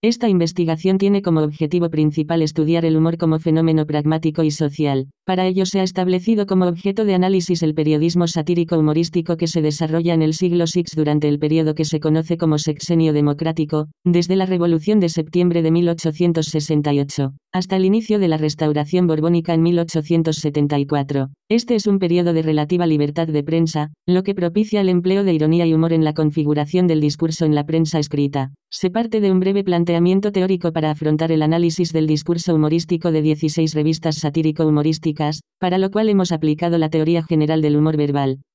Esta investigación tiene como objetivo principal estudiar el humor como fenómeno pragmático y social. Para ello se ha establecido como objeto de análisis el periodismo satírico humorístico que se desarrolla en el siglo VI durante el periodo que se conoce como Sexenio Democrático, desde la Revolución de septiembre de 1868, hasta el inicio de la Restauración Borbónica en 1874. Este es un periodo de relativa libertad de prensa, lo que propicia el empleo de ironía y humor en la configuración del discurso en la prensa escrita. Se parte de un breve planteamiento teórico para afrontar el análisis del discurso humorístico de 16 revistas satírico-humorísticas, para lo cual hemos aplicado la teoría general del humor verbal.